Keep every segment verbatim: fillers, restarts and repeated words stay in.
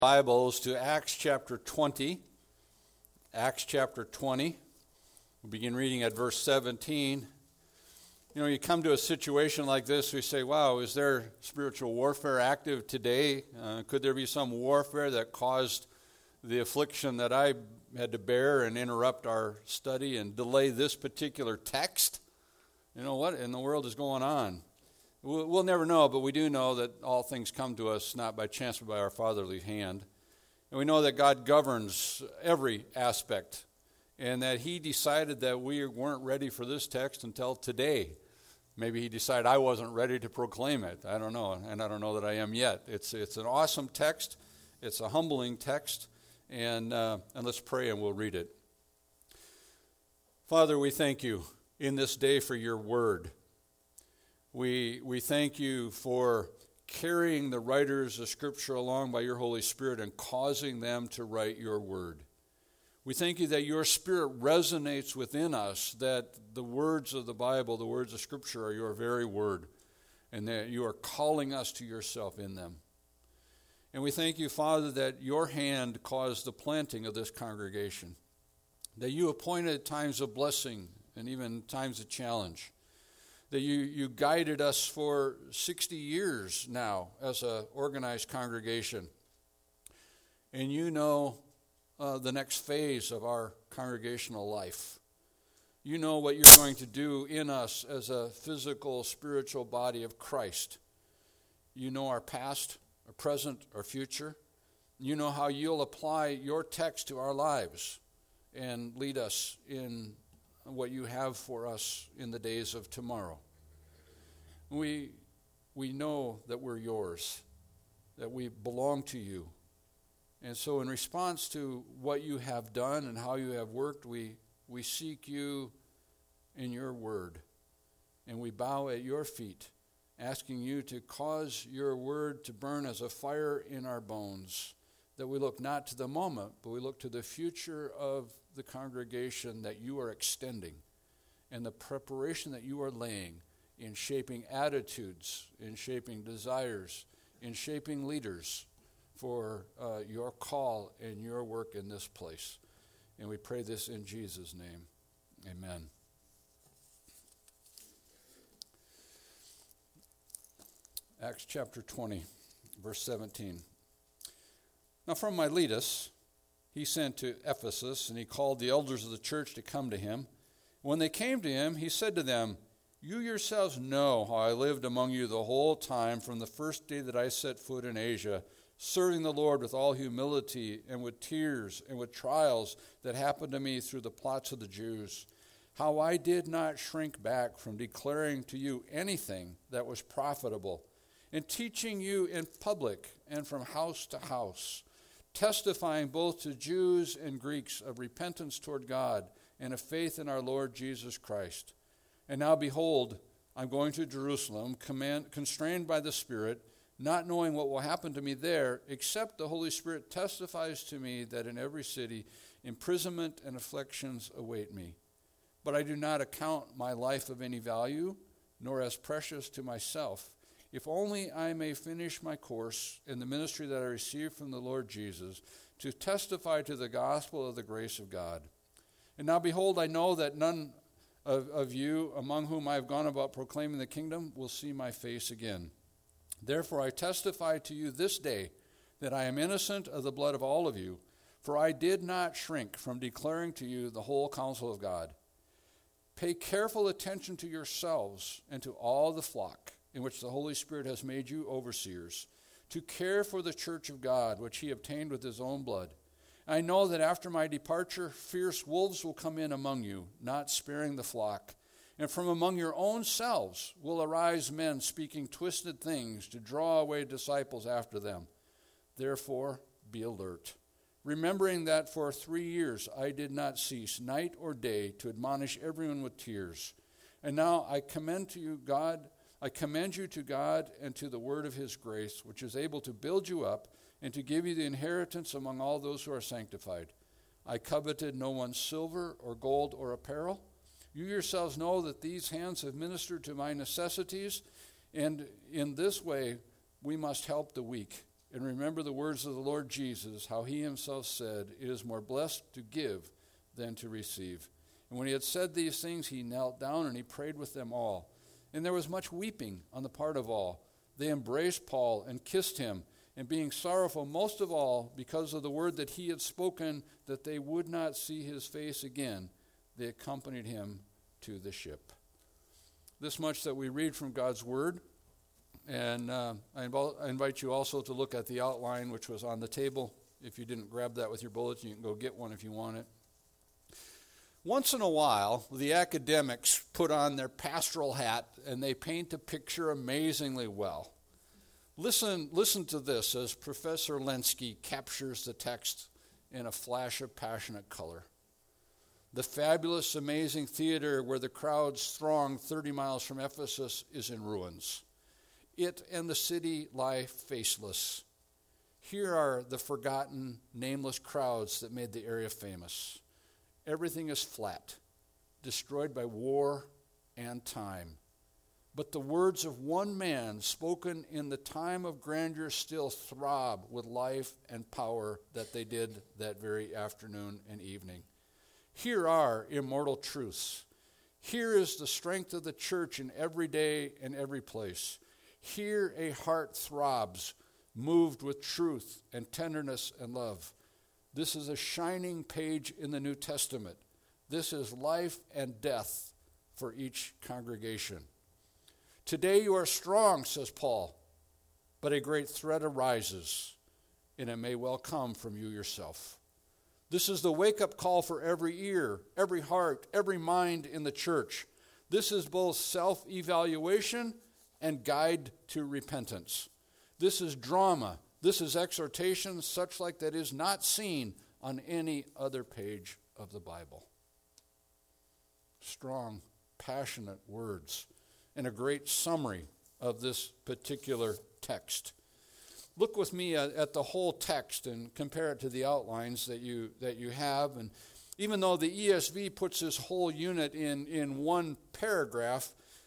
Bibles to Acts chapter twenty. Acts chapter twenty. We'll begin reading at verse seventeen. You know, you come to a situation like this, we say, wow, is there spiritual warfare active today? Uh, could there be some warfare that caused the affliction that I had to bear and interrupt our study and delay this particular text? You know, what in the world is going on? We'll, we'll never know, but we do know that all things come to us not by chance but by our fatherly hand. And we know that God governs every aspect and that he decided that we weren't ready for this text until today. Maybe he decided I wasn't ready to proclaim it. I don't know, and I don't know that I am yet. It's it's an awesome text. It's a humbling text, and uh, and let's pray and we'll read it. Father, we thank you in this day for your word. We we thank you for carrying the writers of Scripture along by your Holy Spirit and causing them to write your word. We thank you that your Spirit resonates within us, that the words of the Bible, the words of Scripture are your very word, and that you are calling us to yourself in them. And we thank you, Father, that your hand caused the planting of this congregation, that you appointed times of blessing and even times of challenge, that you, you guided us for sixty years now as an organized congregation. And you know uh, the next phase of our congregational life. You know what you're going to do in us as a physical, spiritual body of Christ. You know our past, our present, our future. You know how you'll apply your text to our lives and lead us in what you have for us in the days of tomorrow. We we know that we're yours, that we belong to you. And so in response to what you have done and how you have worked, we, we seek you in your word. And we bow at your feet, asking you to cause your word to burn as a fire in our bones, that we look not to the moment, but we look to the future of the congregation that you are extending and the preparation that you are laying in shaping attitudes, in shaping desires, in shaping leaders for uh, your call and your work in this place. And we pray this in Jesus' name. Amen. Acts chapter twenty, verse seventeen. Now from Miletus he sent to Ephesus, and he called the elders of the church to come to him. When they came to him, he said to them, "You yourselves know how I lived among you the whole time from the first day that I set foot in Asia, serving the Lord with all humility and with tears and with trials that happened to me through the plots of the Jews. How I did not shrink back from declaring to you anything that was profitable, and teaching you in public and from house to house, testifying both to Jews and Greeks of repentance toward God and of faith in our Lord Jesus Christ. And now behold, I'm going to Jerusalem, command, constrained by the Spirit, not knowing what will happen to me there, except the Holy Spirit testifies to me that in every city imprisonment and afflictions await me. But I do not account my life of any value, nor as precious to myself, if only I may finish my course in the ministry that I received from the Lord Jesus, to testify to the gospel of the grace of God. And now behold, I know that none Of, of you, among whom I have gone about proclaiming the kingdom, will see my face again. Therefore I testify to you this day that I am innocent of the blood of all of you, for I did not shrink from declaring to you the whole counsel of God. Pay careful attention to yourselves and to all the flock in which the Holy Spirit has made you overseers, to care for the church of God, which he obtained with his own blood. I know that after my departure, fierce wolves will come in among you, not sparing the flock. And from among your own selves will arise men speaking twisted things to draw away disciples after them. Therefore, be alert, remembering that for three years I did not cease, night or day, to admonish everyone with tears. And now I commend to you God, I commend you to God and to the word of his grace, which is able to build you up and to give you the inheritance among all those who are sanctified. I coveted no one's silver or gold or apparel. You yourselves know that these hands have ministered to my necessities, and in this way we must help the weak and remember the words of the Lord Jesus, how he himself said, it is more blessed to give than to receive. And when he had said these things, he knelt down and he prayed with them all. And there was much weeping on the part of all. They embraced Paul and kissed him, and being sorrowful most of all because of the word that he had spoken, that they would not see his face again, they accompanied him to the ship. This much that we read from God's word. And uh, I, inv- I invite you also to look at the outline, which was on the table. If you didn't grab that with your bulletin, you can go get one if you want it. Once in a while, the academics put on their pastoral hat and they paint a picture amazingly well. Listen, listen to this as Professor Lenski captures the text in a flash of passionate color. The fabulous, amazing theater where the crowds throng thirty miles from Ephesus is in ruins. It and the city lie faceless. Here are the forgotten, nameless crowds that made the area famous. Everything is flat, destroyed by war and time. But the words of one man spoken in the time of grandeur still throb with life and power that they did that very afternoon and evening. Here are immortal truths. Here is the strength of the church in every day and every place. Here a heart throbs, moved with truth and tenderness and love. This is a shining page in the New Testament. This is life and death for each congregation. Today you are strong, says Paul, but a great threat arises, and it may well come from you yourself. This is the wake-up call for every ear, every heart, every mind in the church. This is both self-evaluation and guide to repentance. This is drama. This is exhortation such like that is not seen on any other page of the Bible. Strong, passionate words and a great summary of this particular text. Look with me at, at the whole text and compare it to the outlines that you that you have. And even though the E S V puts this whole unit in, in one paragraph,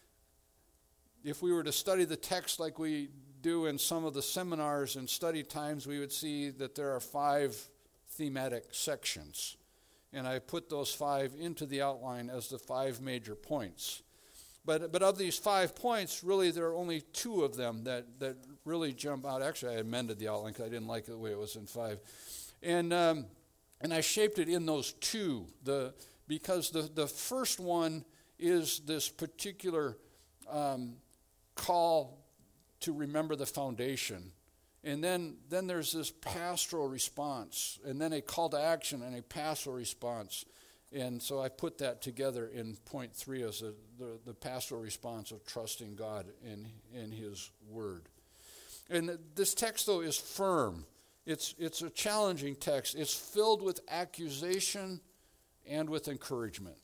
if we were to study the text like we do in some of the seminars and study times, we would see that there are five thematic sections. And I put those five into the outline as the five major points. But but of these five points, really there are only two of them that, that really jump out. Actually, I amended the outline because I didn't like it the way it was in five. And um, and I shaped it in those two, the because the, the first one is this particular um, call to remember the foundation. And then, then there's this pastoral response, and then a call to action and a pastoral response. And so I put that together in point three as a, the, the pastoral response of trusting God in, in his word. And this text, though, is firm. It's, it's a challenging text. It's filled with accusation and with encouragement.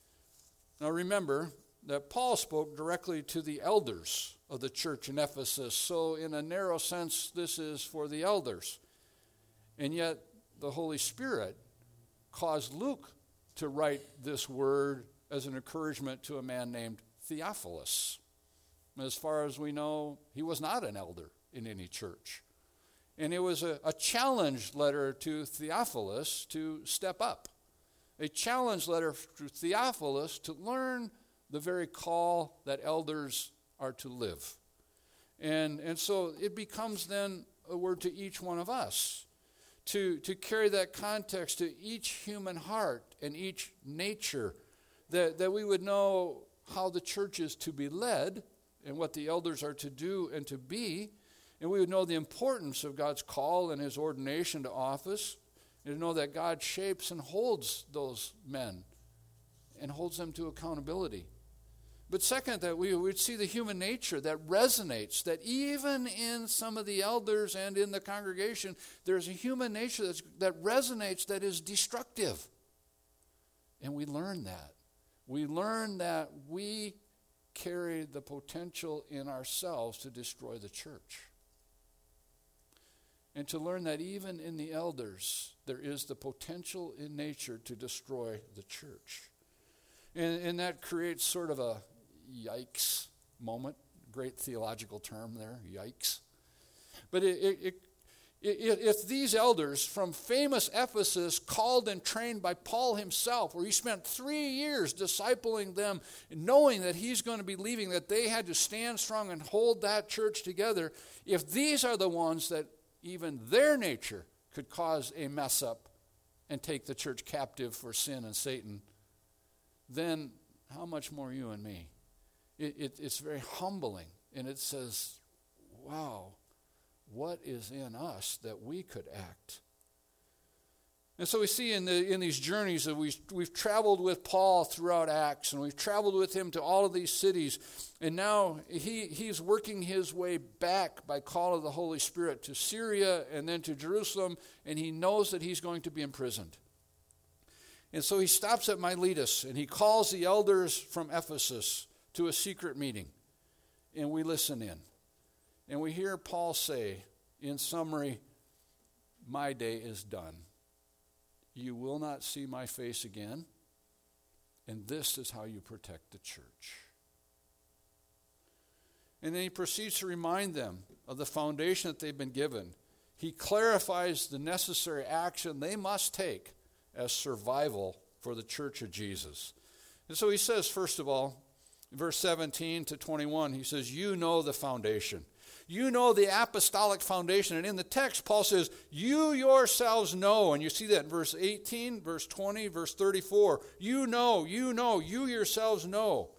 Now remember that Paul spoke directly to the elders of the church in Ephesus. So in a narrow sense, this is for the elders. And yet the Holy Spirit caused Luke to write this word as an encouragement to a man named Theophilus. As far as we know, he was not an elder in any church. And it was a, a challenge letter to Theophilus to step up. A challenge letter to Theophilus to learn the very call that elders are to live. And, and so it becomes then a word to each one of us to, to carry that context to each human heart and each nature, that, that we would know how the church is to be led and what the elders are to do and to be, and we would know the importance of God's call and his ordination to office, and to know that God shapes and holds those men and holds them to accountability. But second, that we would see the human nature that resonates, that even in some of the elders and in the congregation, there's a human nature that's, that resonates that is destructive. And we learn that. We learn that we carry the potential in ourselves to destroy the church. And to learn that even in the elders, there is the potential in nature to destroy the church. And, and that creates sort of a yikes moment. Great theological term there, yikes. But it, it, it, If these elders from famous Ephesus, called and trained by Paul himself, where he spent three years discipling them, knowing that he's going to be leaving, that they had to stand strong and hold that church together, if these are the ones that even their nature could cause a mess up and take the church captive for sin and Satan, then how much more you and me? It, it, it's very humbling, and it says, wow, what is in us that we could act? And so we see in the in these journeys that we, we've traveled with Paul throughout Acts, and we've traveled with him to all of these cities, and now he, he's working his way back by call of the Holy Spirit to Syria and then to Jerusalem, and he knows that he's going to be imprisoned. And so he stops at Miletus, and he calls the elders from Ephesus to a secret meeting, and we listen in. And we hear Paul say, in summary, my day is done. You will not see my face again, and this is how you protect the church. And then he proceeds to remind them of the foundation that they've been given. He clarifies the necessary action they must take as survival for the church of Jesus. And so he says, first of all, in verse seventeen to twenty-one, he says, you know the foundation. You know the apostolic foundation. And in the text, Paul says, you yourselves know. And you see that in verse eighteen, verse twenty, verse thirty-four. You know, you know, you yourselves know.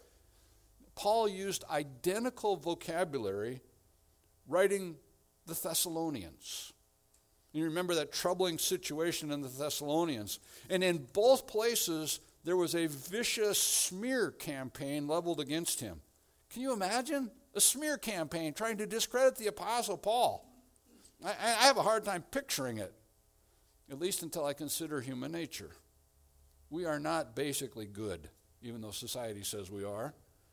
Paul used identical vocabulary writing the Thessalonians. You remember that troubling situation in the Thessalonians. And in both places, there was a vicious smear campaign leveled against him. Can you imagine? A smear campaign trying to discredit the Apostle Paul. I, I have a hard time picturing it, at least until I consider human nature. We are not basically good, even though society says we are.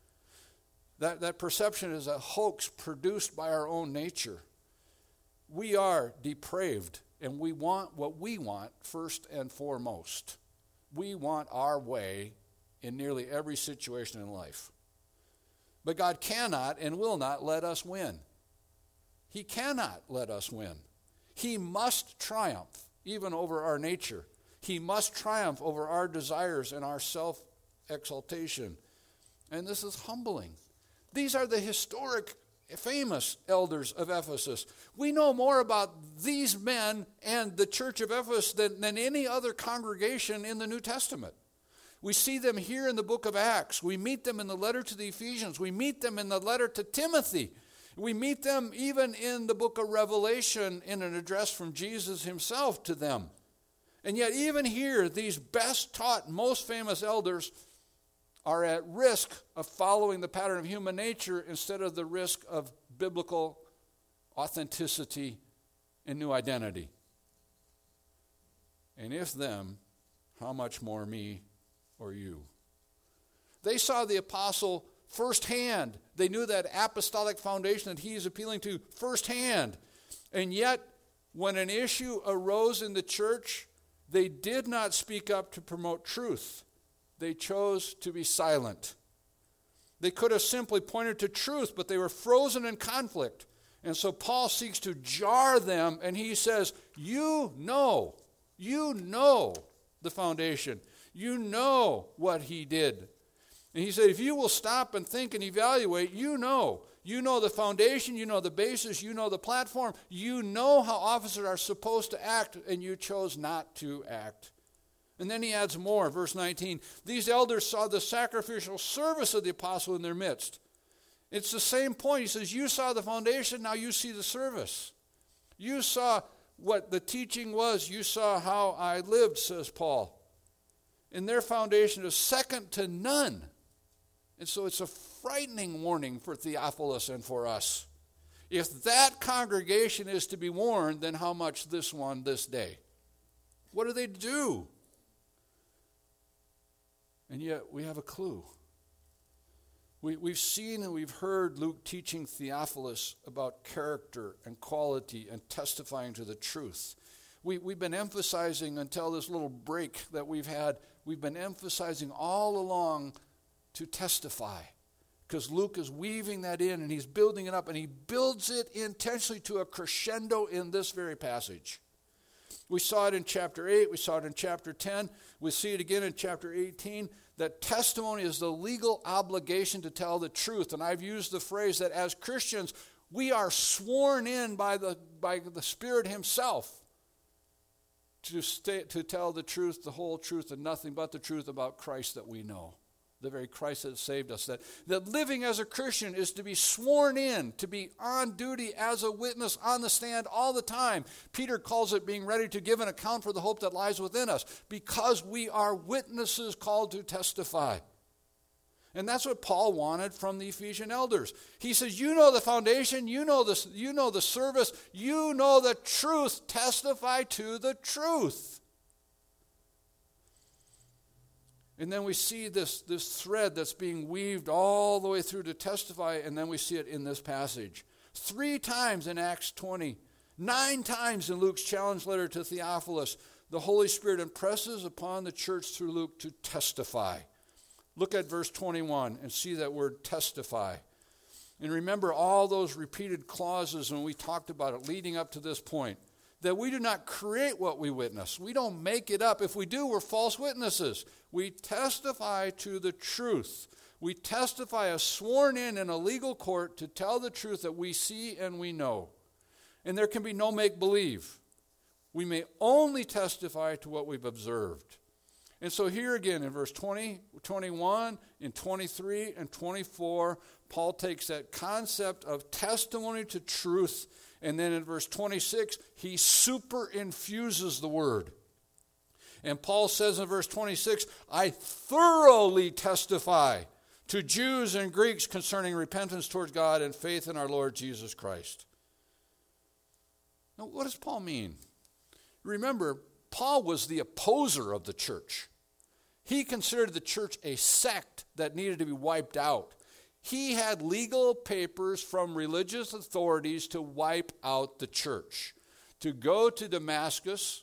That, that perception is a hoax produced by our own nature. We are depraved, and we want what we want first and foremost. We want our way in nearly every situation in life. But God cannot and will not let us win. He cannot let us win. He must triumph even over our nature. He must triumph over our desires and our self-exaltation. And this is humbling. These are the historic, famous elders of Ephesus. We know more about these men and the church of Ephesus than, than any other congregation in the New Testament. We see them here in the book of Acts. We meet them in the letter to the Ephesians. We meet them in the letter to Timothy. We meet them even in the book of Revelation in an address from Jesus himself to them. And yet even here, these best taught, most famous elders are at risk of following the pattern of human nature instead of the risk of biblical authenticity and new identity. And if them, how much more me or you? They saw the apostle firsthand. They knew that apostolic foundation that he is appealing to firsthand. And yet, when an issue arose in the church, they did not speak up to promote truth. They chose to be silent. They could have simply pointed to truth, but they were frozen in conflict. And so Paul seeks to jar them, and he says, you know, you know the foundation. You know what he did. And he said, if you will stop and think and evaluate, you know. You know the foundation, you know the basis, you know the platform. You know how officers are supposed to act, and you chose not to act. And then he adds more, verse nineteen. These elders saw the sacrificial service of the apostle in their midst. It's the same point. He says, you saw the foundation, now you see the service. You saw what the teaching was. You saw how I lived, says Paul. And their foundation is second to none. And so it's a frightening warning for Theophilus and for us. If that congregation is to be warned, then how much this one this day? What do they do? And yet we have a clue. We, we've seen and we've heard Luke teaching Theophilus about character and quality and testifying to the truth. We, we've been emphasizing until this little break that we've had, we've been emphasizing all along to testify, because Luke is weaving that in and he's building it up, and he builds it intentionally to a crescendo in this very passage. We saw it in chapter eight, we saw it in chapter ten, we see it again in chapter eighteen, that testimony is the legal obligation to tell the truth. And I've used the phrase that as Christians, we are sworn in by the, by the Spirit himself to, stay, to tell the truth, the whole truth, and nothing but the truth about Christ that we know. The very Christ that saved us. That, that living as a Christian is to be sworn in, to be on duty as a witness on the stand all the time. Peter calls it being ready to give an account for the hope that lies within us, because we are witnesses called to testify. And that's what Paul wanted from the Ephesian elders. He says, you know the foundation, you know the, you know the service, you know the truth, testify to the truth. And then we see this, this thread that's being weaved all the way through to testify, and then we see it in this passage. Three times in Acts twenty, nine times in Luke's challenge letter to Theophilus, the Holy Spirit impresses upon the church through Luke to testify. Look at verse twenty-one and see that word testify. And remember all those repeated clauses when we talked about it leading up to this point. That we do not create what we witness. We don't make it up. If we do, we're false witnesses. We testify to the truth. We testify as sworn in in a legal court to tell the truth that we see and we know. And there can be no make-believe. We may only testify to what we've observed. And so here again in verse twenty, twenty-one, in twenty-three, and twenty-four, Paul takes that concept of testimony to truth, and then in verse twenty-six, he superinfuses the word. And Paul says in verse twenty-six, I thoroughly testify to Jews and Greeks concerning repentance towards God and faith in our Lord Jesus Christ. Now, what does Paul mean? Remember, Paul was the opposer of the church. He considered the church a sect that needed to be wiped out. He had legal papers from religious authorities to wipe out the church. To go to Damascus,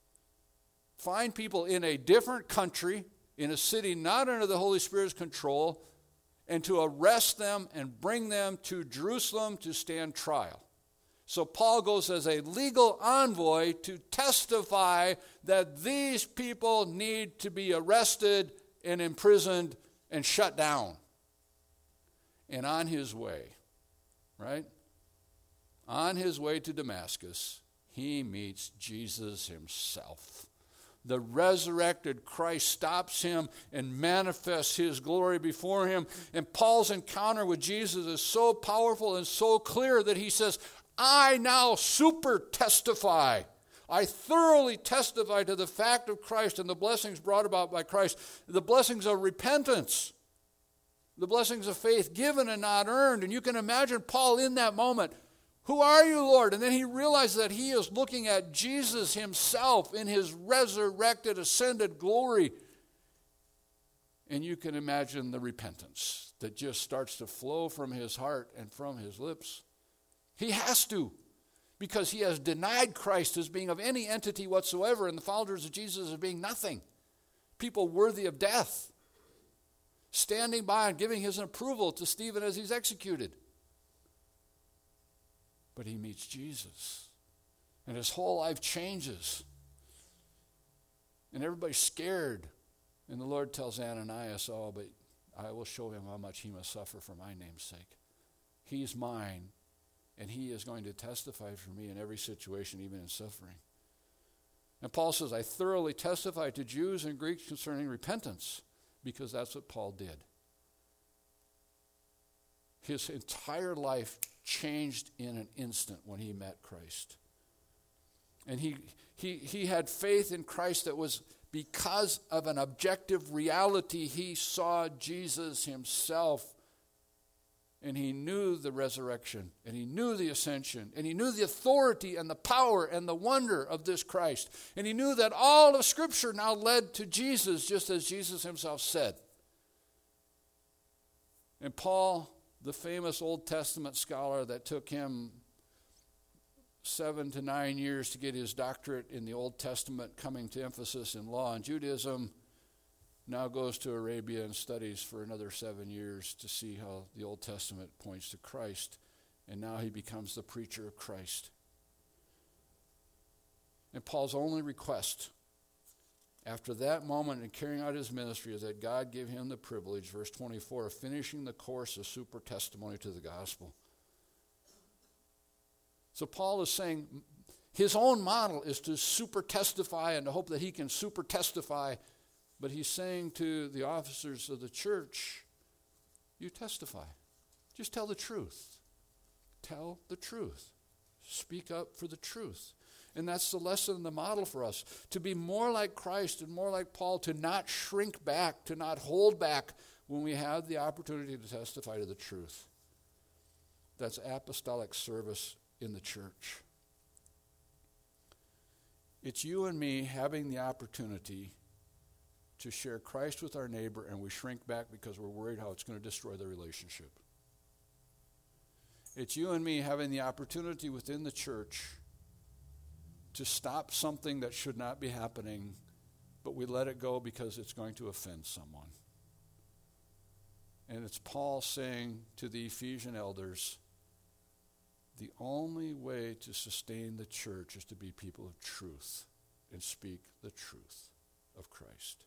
find people in a different country, in a city not under the Holy Spirit's control, and to arrest them and bring them to Jerusalem to stand trial. So Paul goes as a legal envoy to testify that these people need to be arrested and imprisoned and shut down. And on his way, right? On his way to Damascus, he meets Jesus himself. The resurrected Christ stops him and manifests his glory before him. And Paul's encounter with Jesus is so powerful and so clear that he says, I now super testify. I thoroughly testify to the fact of Christ and the blessings brought about by Christ, the blessings of repentance, the blessings of faith given and not earned. And you can imagine Paul in that moment. Who are you, Lord? And then he realizes that he is looking at Jesus himself in his resurrected, ascended glory. And you can imagine the repentance that just starts to flow from his heart and from his lips. He has to, because he has denied Christ as being of any entity whatsoever, and the followers of Jesus as being nothing. People worthy of death, standing by and giving his approval to Stephen as he's executed. But he meets Jesus, and his whole life changes. And everybody's scared. And the Lord tells Ananias, oh, but I will show him how much he must suffer for my name's sake. He's mine. And he is going to testify for me in every situation, even in suffering. And Paul says, I thoroughly testify to Jews and Greeks concerning repentance, because that's what Paul did. His entire life changed in an instant when he met Christ. And he, he, he had faith in Christ that was because of an objective reality. He saw Jesus himself. And he knew the resurrection, and he knew the ascension, and he knew the authority and the power and the wonder of this Christ. And he knew that all of Scripture now led to Jesus, just as Jesus himself said. And Paul, the famous Old Testament scholar that took him seven to nine years to get his doctorate in the Old Testament, coming to emphasis in law and Judaism, now goes to Arabia and studies for another seven years to see how the Old Testament points to Christ. And now he becomes the preacher of Christ. And Paul's only request after that moment in carrying out his ministry is that God give him the privilege, verse twenty-four, of finishing the course of super testimony to the gospel. So Paul is saying his own model is to super testify and to hope that he can super testify. But he's saying to the officers of the church, you testify. Just tell the truth. Tell the truth. Speak up for the truth. And that's the lesson and the model for us. To be more like Christ and more like Paul, to not shrink back, to not hold back when we have the opportunity to testify to the truth. That's apostolic service in the church. It's you and me having the opportunity to share Christ with our neighbor, and we shrink back because we're worried how it's going to destroy the relationship. It's you and me having the opportunity within the church to stop something that should not be happening, but we let it go because it's going to offend someone. And it's Paul saying to the Ephesian elders, the only way to sustain the church is to be people of truth and speak the truth of Christ.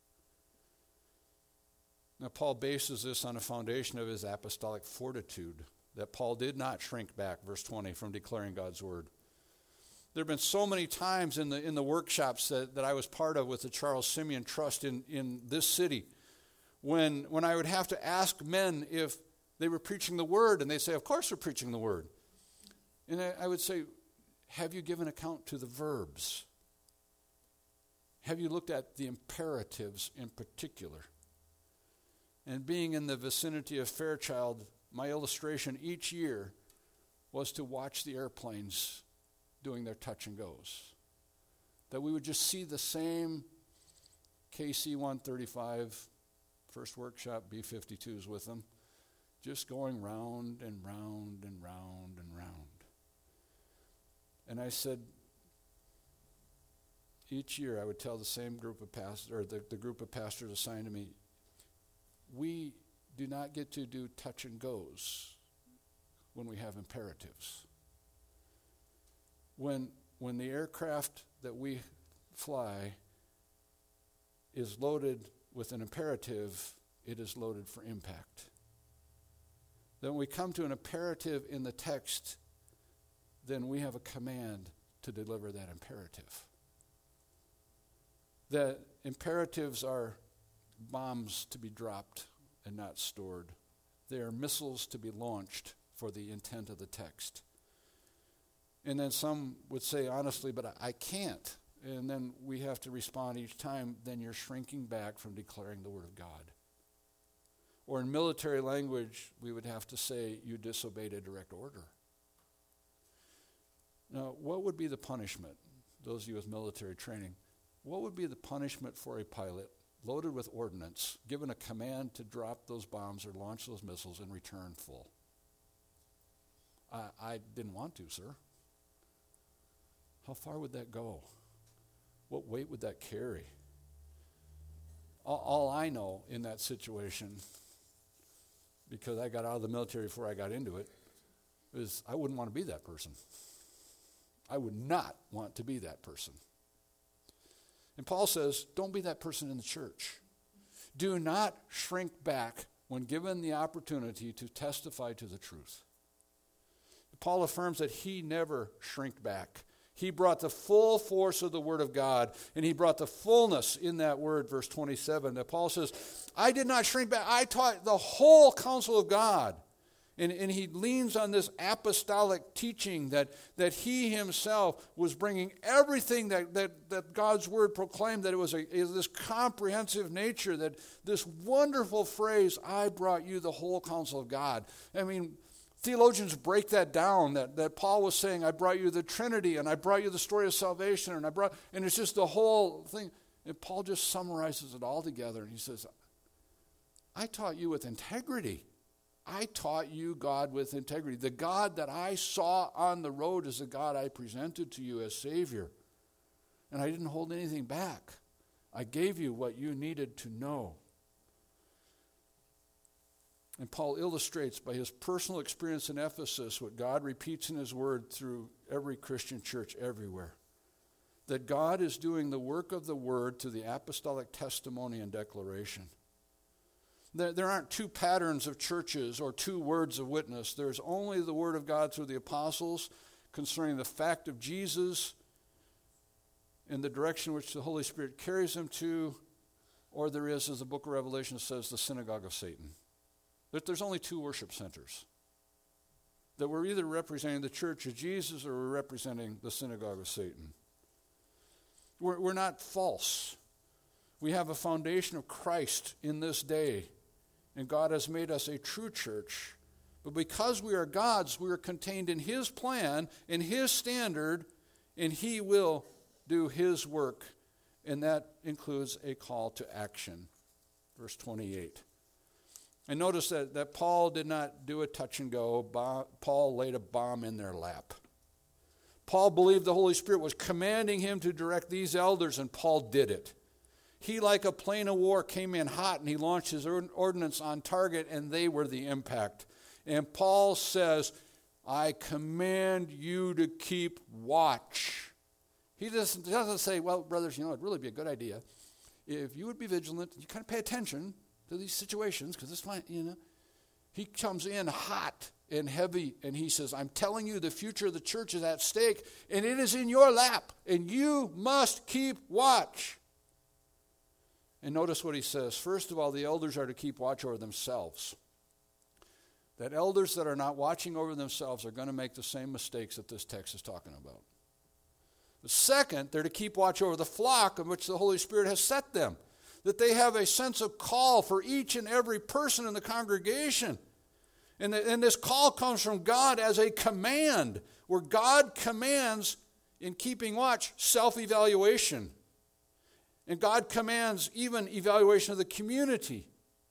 Now, Paul bases this on a foundation of his apostolic fortitude, that Paul did not shrink back, verse twenty, from declaring God's word. There have been so many times in the in the workshops that, that I was part of with the Charles Simeon Trust in, in this city, when, when I would have to ask men if they were preaching the word, and they'd say, of course we're preaching the word. And I, I would say, have you given account to the verbs? Have you looked at the imperatives in particular? And being in the vicinity of Fairchild, my illustration each year was to watch the airplanes doing their touch and goes. That we would just see the same K C one thirty-five, first workshop, B fifty-twos with them, just going round and round and round and round. And I said, each year I would tell the same group of pastors, or the, the group of pastors assigned to me, we do not get to do touch and goes when we have imperatives. When when the aircraft that we fly is loaded with an imperative, it is loaded for impact. Then when we come to an imperative in the text, then we have a command to deliver that imperative. The imperatives are bombs to be dropped and not stored. They are missiles to be launched for the intent of the text. And then some would say, honestly, but I, I can't. And then we have to respond each time, then you're shrinking back from declaring the word of God. Or in military language, we would have to say, you disobeyed a direct order. Now, what would be the punishment? Those of you with military training, what would be the punishment for a pilot loaded with ordnance, given a command to drop those bombs or launch those missiles and return full? I, I didn't want to, sir. How far would that go? What weight would that carry? All, all I know in that situation, because I got out of the military before I got into it, is I wouldn't want to be that person. I would not want to be that person. And Paul says, don't be that person in the church. Do not shrink back when given the opportunity to testify to the truth. Paul affirms that he never shrank back. He brought the full force of the word of God, and he brought the fullness in that word, verse twenty-seven, that Paul says, I did not shrink back. I taught the whole counsel of God. And, and he leans on this apostolic teaching that, that he himself was bringing everything that, that, that God's word proclaimed, that it was a, is this comprehensive nature, that this wonderful phrase, I brought you the whole counsel of God. I mean, theologians break that down, that, that Paul was saying, I brought you the Trinity, and I brought you the story of salvation, and I brought, and it's just the whole thing. And Paul just summarizes it all together, and he says, I taught you with integrity. I taught you God with integrity. The God that I saw on the road is the God I presented to you as Savior. And I didn't hold anything back. I gave you what you needed to know. And Paul illustrates by his personal experience in Ephesus what God repeats in his word through every Christian church everywhere. That God is doing the work of the word through the apostolic testimony and declaration. There, there aren't two patterns of churches or two words of witness. There's only the word of God through the apostles concerning the fact of Jesus and the direction which the Holy Spirit carries him to, or there is, as the book of Revelation says, the synagogue of Satan. That there's only two worship centers. That we're either representing the church of Jesus or we're representing the synagogue of Satan. We're, we're not false. We have a foundation of Christ in this day, and God has made us a true church. But because we are God's, we are contained in his plan, in his standard, and he will do his work, and that includes a call to action. Verse twenty-eight. And notice that, that Paul did not do a touch and go. Bo- Paul laid a bomb in their lap. Paul believed the Holy Spirit was commanding him to direct these elders, and Paul did it. He, like a plane of war, came in hot, and he launched his ordnance on target, and they were the impact. And Paul says, I command you to keep watch. He doesn't, doesn't say, well, brothers, you know, it'd really be a good idea if you would be vigilant, you kind of pay attention to these situations, because this might, you know. He comes in hot and heavy, and he says, I'm telling you, the future of the church is at stake, and it is in your lap, and you must keep watch. And notice what he says. First of all, the elders are to keep watch over themselves. That elders that are not watching over themselves are going to make the same mistakes that this text is talking about. The second, they're to keep watch over the flock in which the Holy Spirit has set them. That they have a sense of call for each and every person in the congregation. And, the, and this call comes from God as a command, where God commands, in keeping watch, self-evaluation. And God commands even evaluation of the community.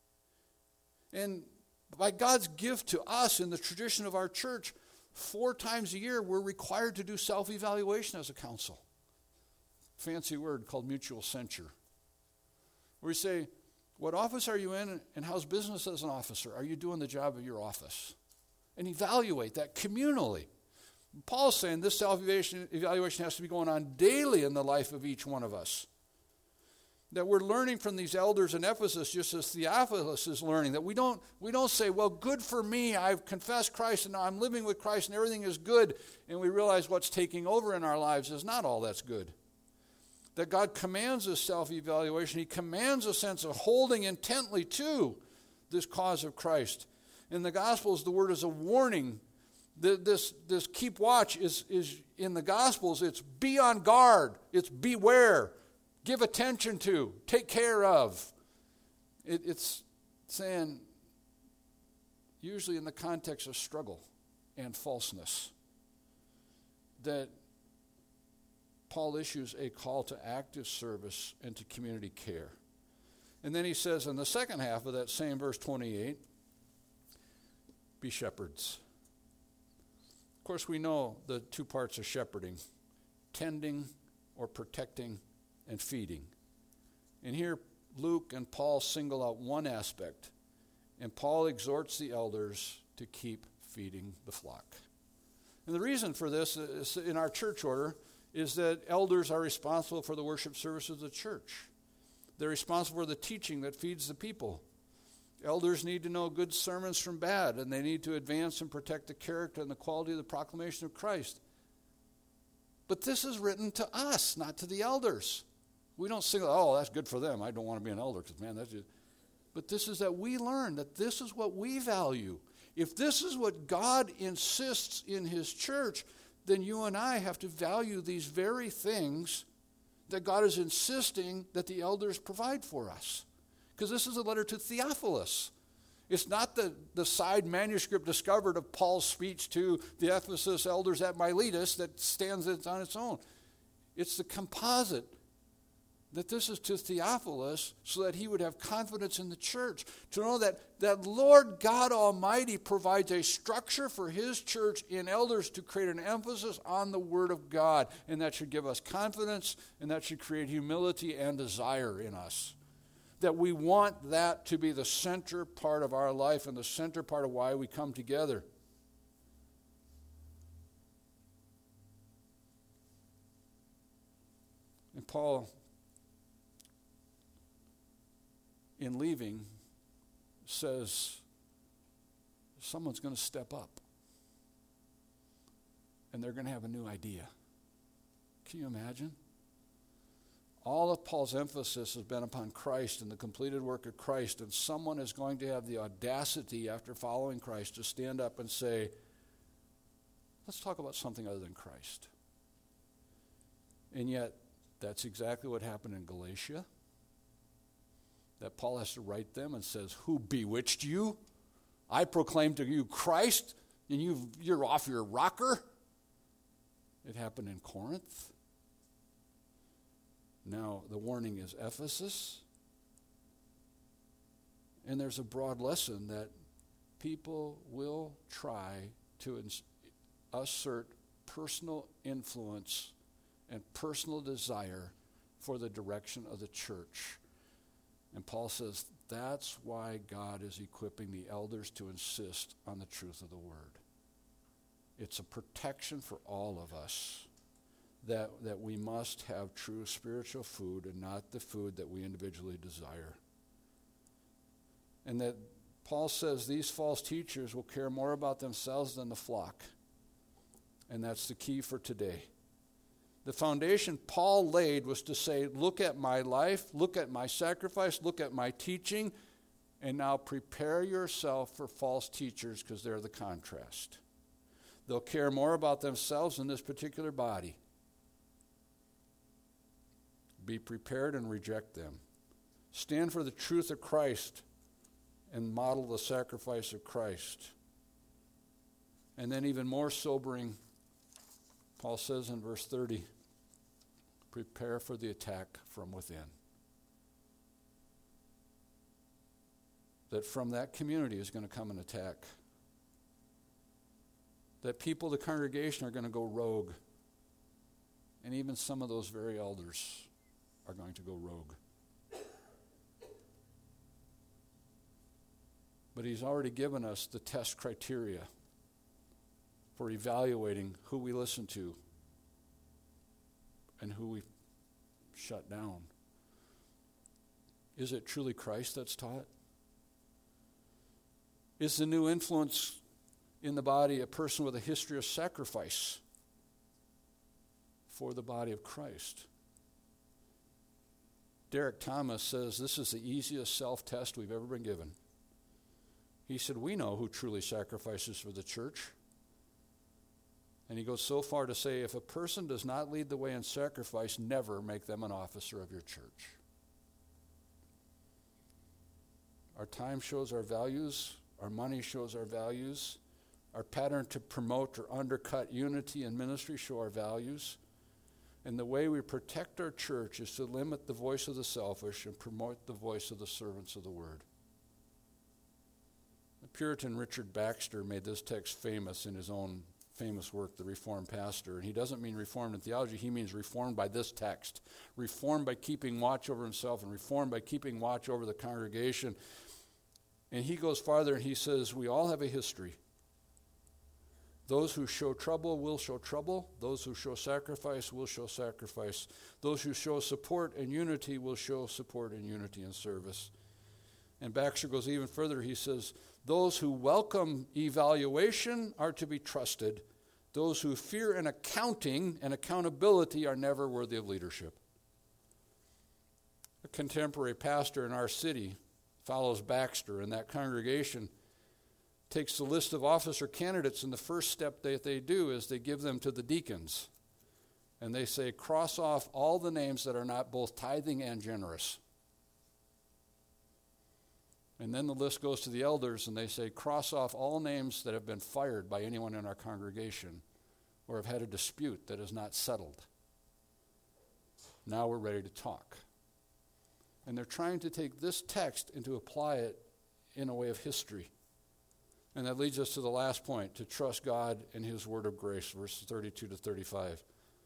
And by God's gift to us in the tradition of our church, four times a year we're required to do self-evaluation as a council. Fancy word called mutual censure. Where we say, what office are you in, and how's business as an officer? Are you doing the job of your office? And evaluate that communally. Paul's saying this self-evaluation evaluation has to be going on daily in the life of each one of us. That we're learning from these elders in Ephesus, just as Theophilus is learning, that we don't, we don't say, well, good for me, I've confessed Christ, and now I'm living with Christ, and everything is good, and we realize what's taking over in our lives is not all that's good. That God commands us self-evaluation. He commands a sense of holding intently to this cause of Christ. In the Gospels, the word is a warning. This, this keep watch is, is in the Gospels, it's be on guard, it's beware, give attention to, take care of. It, it's saying, usually in the context of struggle and falseness, that Paul issues a call to active service and to community care. And then he says in the second half of that same verse twenty-eight, be shepherds. Of course, we know the two parts of shepherding, tending or protecting and feeding. And here Luke and Paul single out one aspect, and Paul exhorts the elders to keep feeding the flock. And the reason for this is in our church order is that elders are responsible for the worship service of the church. They're responsible for the teaching that feeds the people. Elders need to know good sermons from bad, and they need to advance and protect the character and the quality of the proclamation of Christ. But this is written to us, not to the elders. We don't sing, oh, that's good for them. I don't want to be an elder because, man, that's just... But this is that we learn that this is what we value. If this is what God insists in his church, then you and I have to value these very things that God is insisting that the elders provide for us. Because this is a letter to Theophilus. It's not the, the side manuscript discovered of Paul's speech to the Ephesus elders at Miletus that stands on its own. It's the composite that this is to Theophilus so that he would have confidence in the church, to know that, that Lord God Almighty provides a structure for his church in elders to create an emphasis on the Word of God, and that should give us confidence, and that should create humility and desire in us. That we want that to be the center part of our life and the center part of why we come together. And Paul, in leaving, says someone's going to step up. And they're going to have a new idea. Can you imagine? All of Paul's emphasis has been upon Christ and the completed work of Christ, and someone is going to have the audacity after following Christ to stand up and say, let's talk about something other than Christ. And yet, that's exactly what happened in Galatia. That Paul has to write them and says, who bewitched you? I proclaim to you Christ, and you you're off your rocker. It happened in Corinth. Now, the warning is Ephesus. And there's a broad lesson that people will try to ins- assert personal influence and personal desire for the direction of the church. And Paul says that's why God is equipping the elders to insist on the truth of the Word. It's a protection for all of us that, that we must have true spiritual food and not the food that we individually desire. And that Paul says these false teachers will care more about themselves than the flock. And that's the key for today. The foundation Paul laid was to say, look at my life, look at my sacrifice, look at my teaching, and now prepare yourself for false teachers because they're the contrast. They'll care more about themselves than this particular body. Be prepared and reject them. Stand for the truth of Christ and model the sacrifice of Christ. And then even more sobering, Paul says in verse thirty, prepare for the attack from within. That from that community is going to come an attack. That people, the congregation, are going to go rogue. And even some of those very elders are going to go rogue. But he's already given us the test criteria for evaluating who we listen to and who we shut down. Is it truly Christ that's taught? Is the new influence in the body a person with a history of sacrifice for the body of Christ? Derek Thomas says this is the easiest self-test we've ever been given. He said, we know who truly sacrifices for the church. And he goes so far to say, if a person does not lead the way in sacrifice, never make them an officer of your church. Our time shows our values. Our money shows our values. Our pattern to promote or undercut unity in ministry show our values. And the way we protect our church is to limit the voice of the selfish and promote the voice of the servants of the word. The Puritan Richard Baxter made this text famous in his own famous work, The Reformed Pastor. And he doesn't mean reformed in theology, he means reformed by this text. Reformed by keeping watch over himself and reformed by keeping watch over the congregation. And he goes farther and he says, we all have a history. Those who show trouble will show trouble. Those who show sacrifice will show sacrifice. Those who show support and unity will show support and unity and service. And Baxter goes even further. He says, those who welcome evaluation are to be trusted. Those who fear an accounting and accountability are never worthy of leadership. A contemporary pastor in our city follows Baxter, and that congregation takes the list of officer candidates, and the first step that they do is they give them to the deacons. And they say, cross off all the names that are not both tithing and generous. And then the list goes to the elders, and they say, cross off all names that have been fired by anyone in our congregation or have had a dispute that is not settled. Now we're ready to talk. And they're trying to take this text and to apply it in a way of history. And that leads us to the last point, to trust God and his word of grace, verses thirty-two to thirty-five.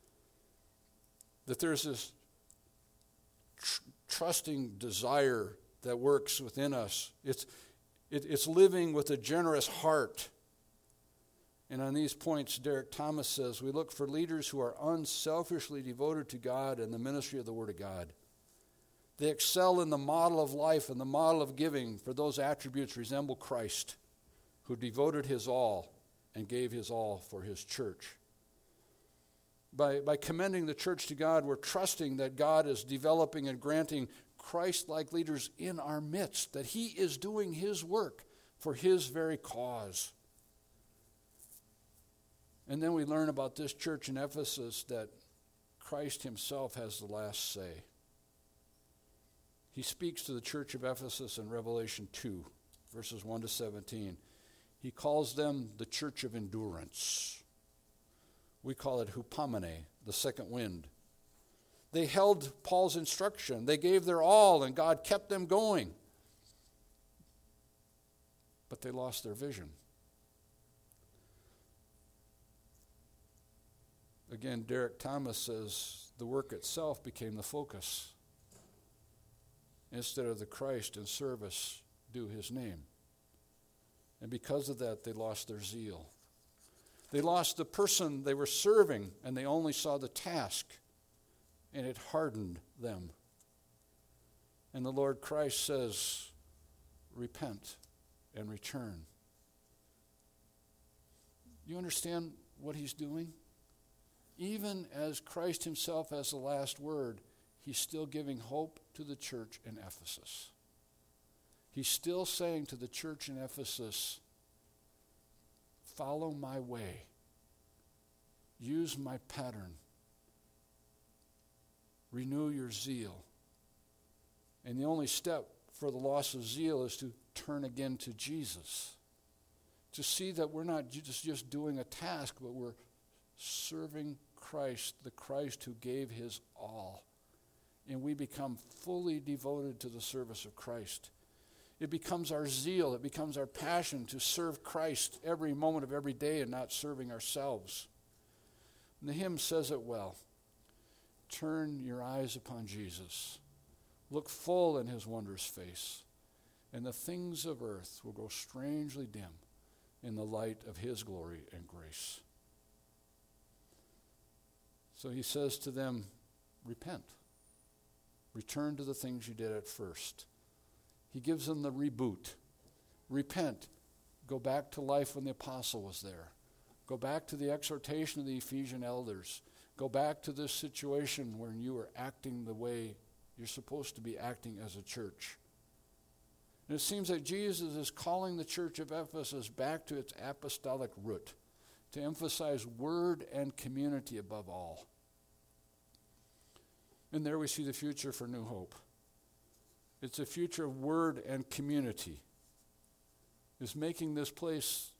That there's this tr- trusting desire that works within us. It's, it, it's living with a generous heart. And on these points, Derek Thomas says, we look for leaders who are unselfishly devoted to God and the ministry of the Word of God. They excel in the model of life and the model of giving, for those attributes resemble Christ, who devoted his all and gave his all for his church. By, by commending the church to God, we're trusting that God is developing and granting Christ-like leaders in our midst, that he is doing his work for his very cause. And then we learn about this church in Ephesus that Christ himself has the last say. He speaks to the church of Ephesus in Revelation two, verses one to seventeen. He calls them the church of endurance. We call it hupomene, the second wind. They held Paul's instruction. They gave their all, and God kept them going. But they lost their vision. Again, Derek Thomas says the work itself became the focus instead of the Christ in service due his name. And because of that, they lost their zeal. They lost the person they were serving, and they only saw the task, and it hardened them. And the Lord Christ says, repent and return. You understand what he's doing? Even as Christ himself has the last word, he's still giving hope to the church in Ephesus. He's still saying to the church in Ephesus, follow my way. Use my pattern. Renew your zeal. And the only step for the loss of zeal is to turn again to Jesus. To see that we're not just, just doing a task, but we're serving Christ, the Christ who gave his all. And we become fully devoted to the service of Christ. It becomes our zeal, it becomes our passion to serve Christ every moment of every day and not serving ourselves. And the hymn says it well. Turn your eyes upon Jesus. Look full in his wondrous face, and the things of earth will grow strangely dim in the light of his glory and grace. So he says to them, repent. Return to the things you did at first. He gives them the reboot. Repent. Go back to life when the apostle was there. Go back to the exhortation of the Ephesian elders. Go back to this situation where you are acting the way you're supposed to be acting as a church. And it seems that Jesus is calling the church of Ephesus back to its apostolic root, to emphasize word and community above all. And there we see the future for New Hope. It's a future of word and community. It's making this place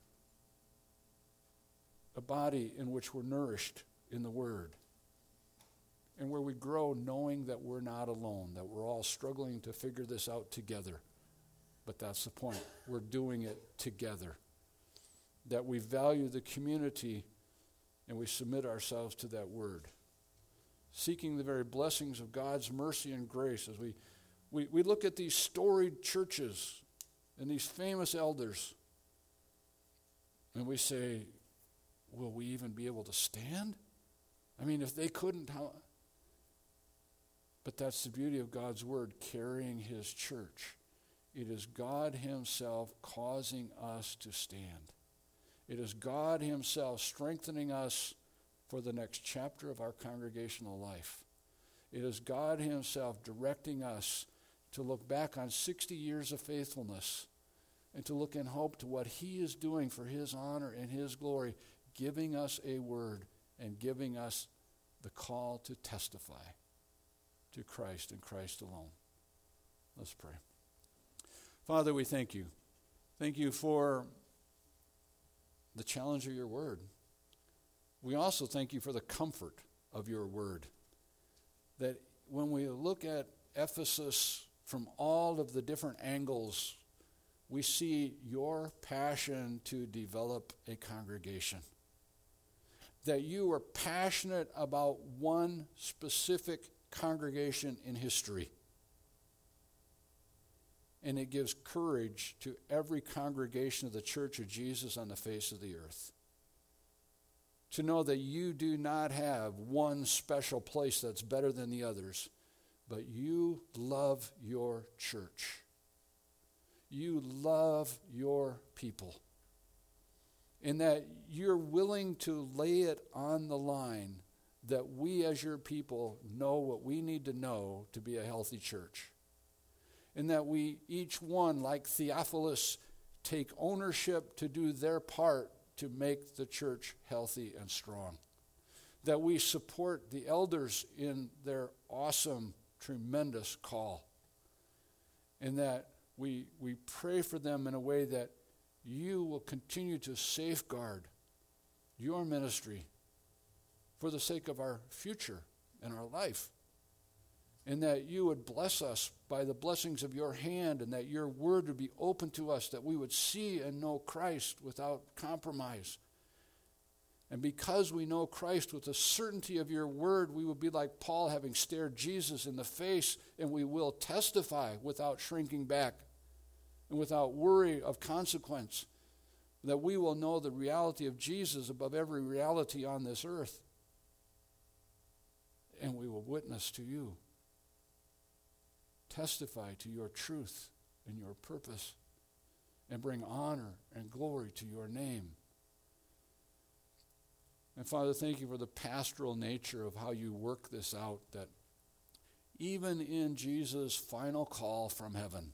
a body in which we're nourished in the Word, and where we grow knowing that we're not alone, that we're all struggling to figure this out together. But that's the point. We're doing it together. That we value the community and we submit ourselves to that Word. Seeking the very blessings of God's mercy and grace as we, we, we look at these storied churches and these famous elders, and we say, will we even be able to stand? I mean, if they couldn't, how? But that's the beauty of God's word, carrying his church. It is God himself causing us to stand. It is God himself strengthening us for the next chapter of our congregational life. It is God himself directing us to look back on sixty years of faithfulness and to look in hope to what he is doing for his honor and his glory, giving us a word and giving us the call to testify to Christ and Christ alone. Let's pray. Father, we thank you. Thank you for the challenge of your word. We also thank you for the comfort of your word. That when we look at Ephesus from all of the different angles, we see your passion to develop a congregation. That you are passionate about one specific congregation in history. And it gives courage to every congregation of the Church of Jesus on the face of the earth. To know that you do not have one special place that's better than the others, but you love your church. You love your people. In that you're willing to lay it on the line that we as your people know what we need to know to be a healthy church. And that we, each one, like Theophilus, take ownership to do their part to make the church healthy and strong. That we support the elders in their awesome, tremendous call. And that we, we pray for them in a way that you will continue to safeguard your ministry for the sake of our future and our life. And that you would bless us by the blessings of your hand, and that your word would be open to us, that we would see and know Christ without compromise. And because we know Christ with the certainty of your word, we will be like Paul, having stared Jesus in the face, and we will testify without shrinking back and without worry of consequence, that we will know the reality of Jesus above every reality on this earth. And we will witness to you. Testify to your truth and your purpose, and bring honor and glory to your name. And Father, thank you for the pastoral nature of how you work this out, that even in Jesus' final call from heaven,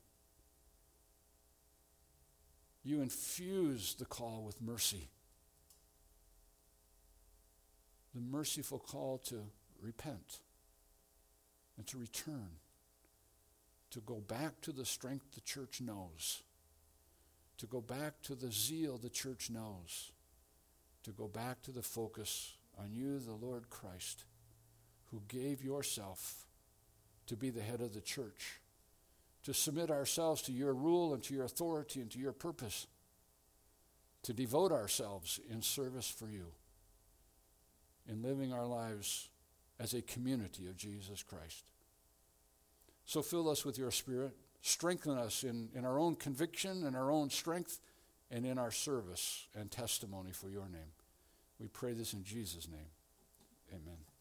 you infuse the call with mercy. The merciful call to repent and to return, to go back to the strength the church knows, to go back to the zeal the church knows, to go back to the focus on you, the Lord Christ, who gave yourself to be the head of the church, to submit ourselves to your rule and to your authority and to your purpose, to devote ourselves in service for you, in living our lives as a community of Jesus Christ. So fill us with your Spirit. Strengthen us in, in our own conviction and our own strength, and in our service and testimony for your name. We pray this in Jesus' name. Amen.